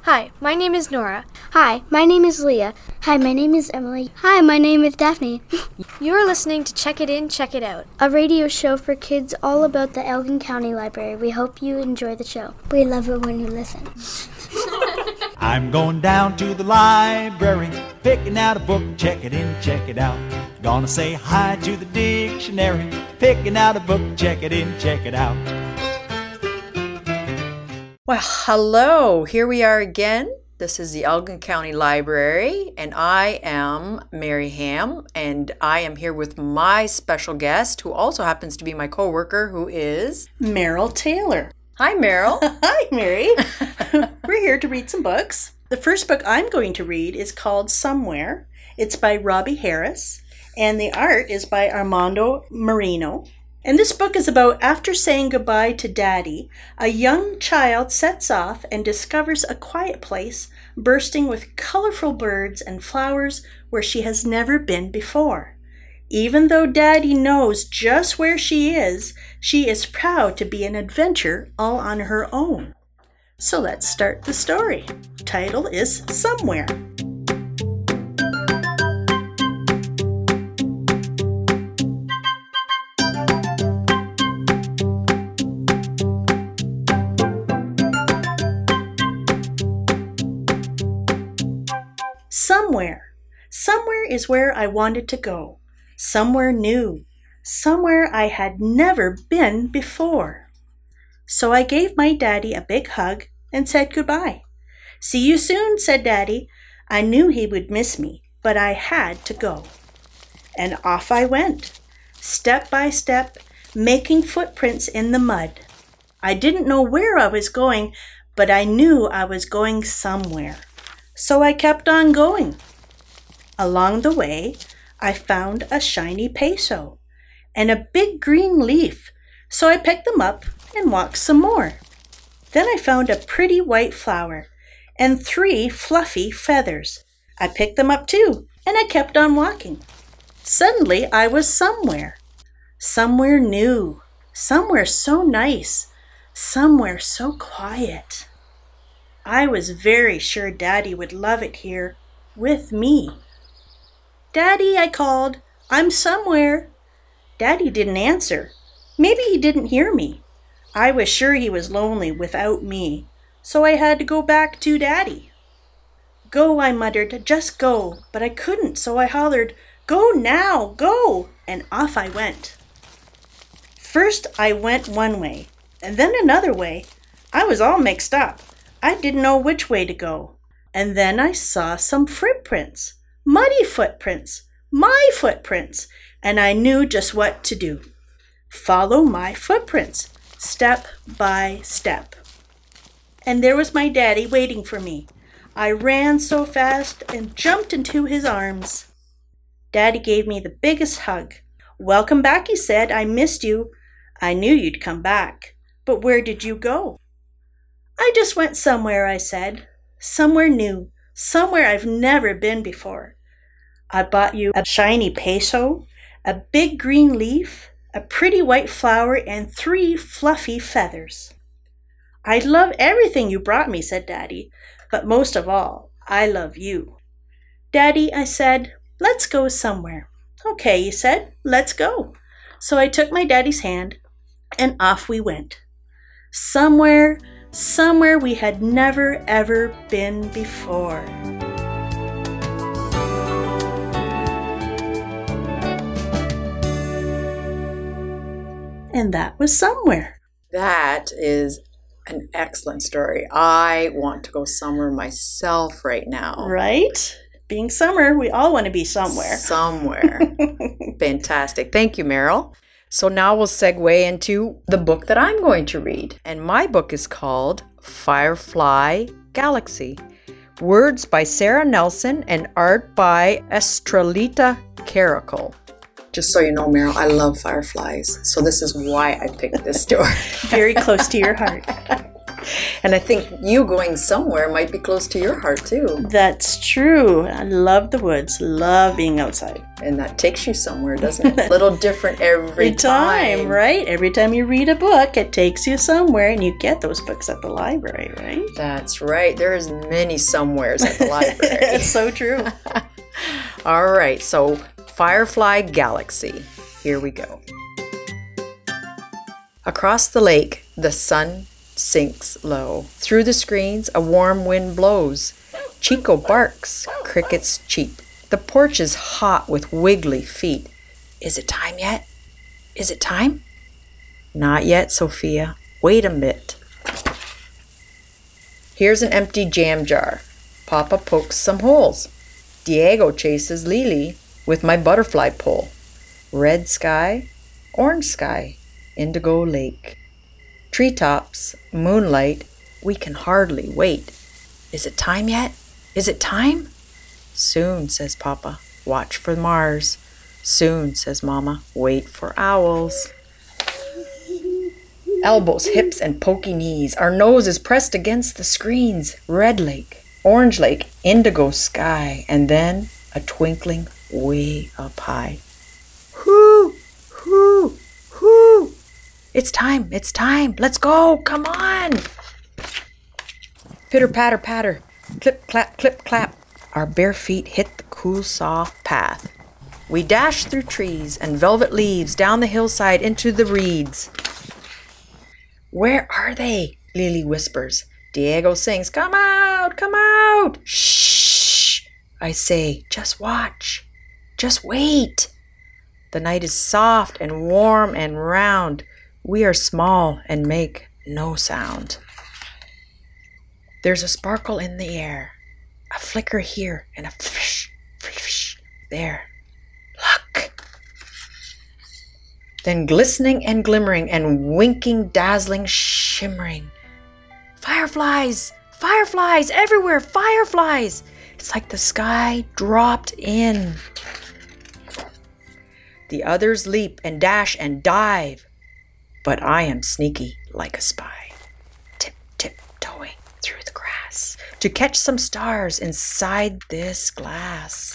Hi, my name is Nora. Hi, my name is Leah. Hi, my name is Emily. Hi, my name is Daphne. You're listening to Check It In, Check It Out, a radio show for kids all about the Elgin County Library. We hope you enjoy the show. We love it when you listen. I'm going down to the library, picking out a book, check it in, check it out. Gonna say hi to the dictionary, picking out a book, check it in, check it out. Well, hello, here we are again. This is the Elgin County Library, and I am Mary Ham, and I am here with my special guest, who also happens to be my coworker, who is Meryl Taylor. Hi, Meryl. Hi, Mary. We're here to read some books. The first book I'm going to read is called Somewhere. It's by Robbie Harris, and the art is by Armando Marino. And this book is about after saying goodbye to Daddy, a young child sets off and discovers a quiet place bursting with colorful birds and flowers where she has never been before. Even though Daddy knows just where she is proud to be an adventure all on her own. So let's start the story. Title is Somewhere. Somewhere. Somewhere is where I wanted to go. Somewhere new. Somewhere I had never been before. So I gave my daddy a big hug and said goodbye. See you soon, said Daddy. I knew he would miss me, but I had to go. And off I went, step by step, making footprints in the mud. I didn't know where I was going, but I knew I was going somewhere. So I kept on going. Along the way, I found a shiny peso and a big green leaf, so I picked them up and walked some more. Then I found a pretty white flower and 3 fluffy feathers. I picked them up too, and I kept on walking. Suddenly, I was somewhere. Somewhere new, somewhere so nice, somewhere so quiet. I was very sure Daddy would love it here with me. Daddy, I called. I'm somewhere. Daddy didn't answer. Maybe he didn't hear me. I was sure he was lonely without me, so I had to go back to Daddy. Go, I muttered, just go, but I couldn't, so I hollered, go now, go, and off I went. First I went one way, and then another way. I was all mixed up. I didn't know which way to go. And then I saw some footprints, muddy footprints, my footprints, and I knew just what to do. Follow my footprints, step by step. And there was my daddy waiting for me. I ran so fast and jumped into his arms. Daddy gave me the biggest hug. Welcome back, he said. I missed you. I knew you'd come back. But where did you go? I just went somewhere, I said. Somewhere new, somewhere I've never been before. I bought you a shiny peso, a big green leaf, a pretty white flower, and 3 fluffy feathers. I love everything you brought me, said Daddy, but most of all, I love you. Daddy, I said, let's go somewhere. Okay, he said, let's go. So I took my daddy's hand, and off we went. Somewhere we had never ever been before. And that was Somewhere. That is an excellent story. I want to go somewhere myself right now. Right? Being summer, we all want to be somewhere. Somewhere. Fantastic. Thank you, Meryl. So now we'll segue into the book that I'm going to read. And my book is called Firefly Galaxy. Words by Sarah Nelson and art by Estrelita Caracol. Just so you know, Meryl, I love fireflies. So this is why I picked this story. Very close to your heart. And I think you going somewhere might be close to your heart too. That's true. I love the woods. Love being outside. And that takes you somewhere, doesn't it? A little different every time. Right? Every time you read a book, it takes you somewhere, and you get those books at the library, right? That's right. There is many somewheres at the library. It's so true. All right, so Firefly Galaxy. Here we go. Across the lake, the sun sinks low. Through the screens, a warm wind blows. Chico barks, crickets cheep. The porch is hot with wiggly feet. Is it time yet? Is it time? Not yet, Sophia. Wait a bit. Here's an empty jam jar. Papa pokes some holes. Diego chases Lily with my butterfly pole. Red sky, orange sky, indigo lake. Treetops, moonlight, we can hardly wait. Is it time yet? Is it time? Soon, says Papa, watch for Mars. Soon, says Mama, wait for owls. Elbows, hips, and pokey knees. Our nose is pressed against the screens. Red lake, orange lake, indigo sky, and then a twinkling way up high. Whoo, whoo, whoo. It's time, let's go, come on. Pitter, patter, patter, clip, clap. Our bare feet hit the cool, soft path. We dash through trees and velvet leaves, down the hillside into the reeds. Where are they? Lily whispers. Diego sings, come out, come out. Shh, I say, just watch, just wait. The night is soft and warm and round. We are small and make no sound. There's a sparkle in the air, a flicker here and a flish, flish there. Look! Then glistening and glimmering and winking, dazzling, shimmering. Fireflies! Fireflies! Everywhere! Fireflies! It's like the sky dropped in. The others leap and dash and dive. But I am sneaky like a spy, tiptoeing through the grass to catch some stars inside this glass.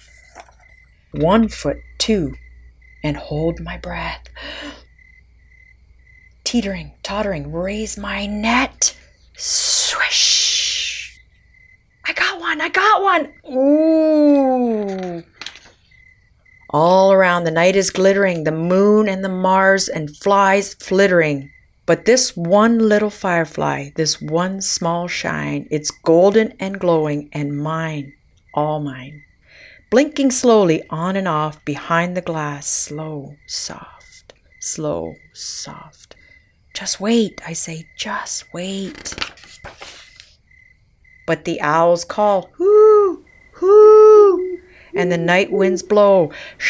1 foot, 2, and hold my breath. Teetering, tottering, raise my net. Swish! I got one! Ooh! All around the night is glittering, the moon and the Mars and flies flittering. But this one little firefly, this one small shine, it's golden and glowing and mine, all mine. Blinking slowly on and off behind the glass, slow, soft, slow, soft. Just wait, I say, just wait. But the owls call, hoo, hoo, and the night winds blow.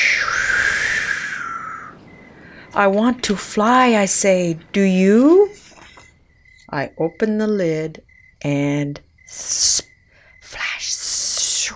I want to fly, I say. Do you? I open the lid and flash.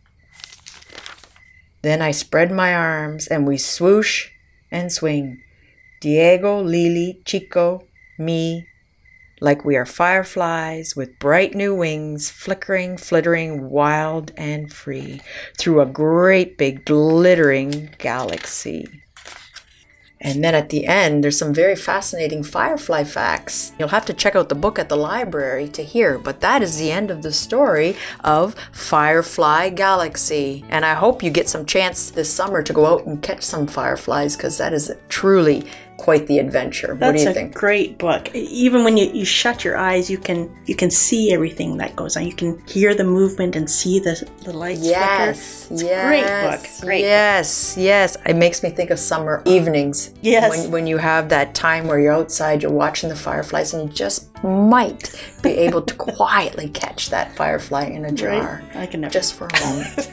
Then I spread my arms and we swoosh and swing. Diego, Lily, Chico, me, like we are fireflies with bright new wings, flickering, flittering, wild and free, through a great big glittering galaxy. And then at the end, there's some very fascinating firefly facts. You'll have to check out the book at the library to hear, but that is the end of the story of Firefly Galaxy. And I hope you get some chance this summer to go out and catch some fireflies, because that is truly quite the adventure. What do you think? That's a great book. Even when you shut your eyes, you can see everything that goes on. You can hear the movement and see the lights flicker. It's a great book. Great book. Yes. It makes me think of summer evenings. Yes. When you have that time where you're outside, you're watching the fireflies, and you just might be able to quietly catch that firefly in a jar. Right? I can never. Just for a moment.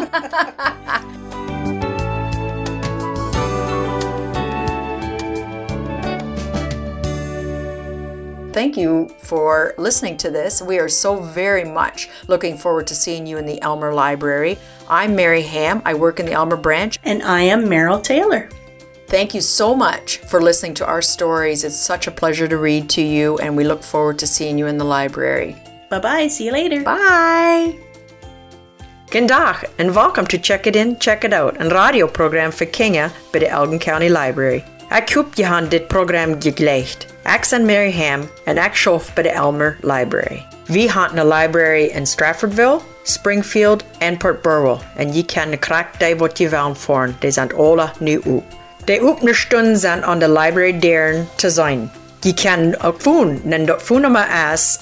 Thank you for listening to this. We are so very much looking forward to seeing you in the Elmer Library. I'm Mary Ham. I work in the Elmer branch. And I am Meryl Taylor. Thank you so much for listening to our stories. It's such a pleasure to read to you, and we look forward to seeing you in the library. Bye-bye. See you later. Bye! G'dag en welkom to Check It In, Check It Out, een radioprogram voor kinderen bij de Elgin County Library. Ik hoop je aan dit programma geglecht. Ik ben Mary Ham en ik schoof bij de Elmer Library. We hebben een library in Stratfordville, Springfield en Port Burwell. En je kan de kracht die wat je wil voeren. Die zijn alle nu op. De openingsstunden zijn aan de library deuren te zijn. Je kan ook phone, en dat phonenummer is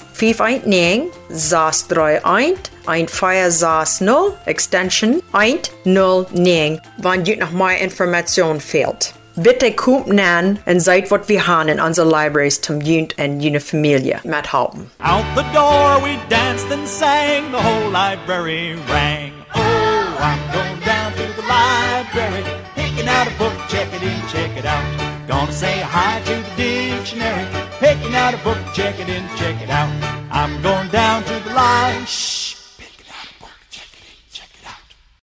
519-631-1560, extension 109, wanneer je nog meer informatie fehlt. Bitte kommt nan en seid wat wir haben in unsere libraries zum Jund en jene Familie mithelfen. Out the door we danced and sang, the whole library rang. Oh, I'm going down to the library, picking out a book, check it in, check it out. Gonna say hi to the dictionary, picking out a book, check it in, check it out. I'm going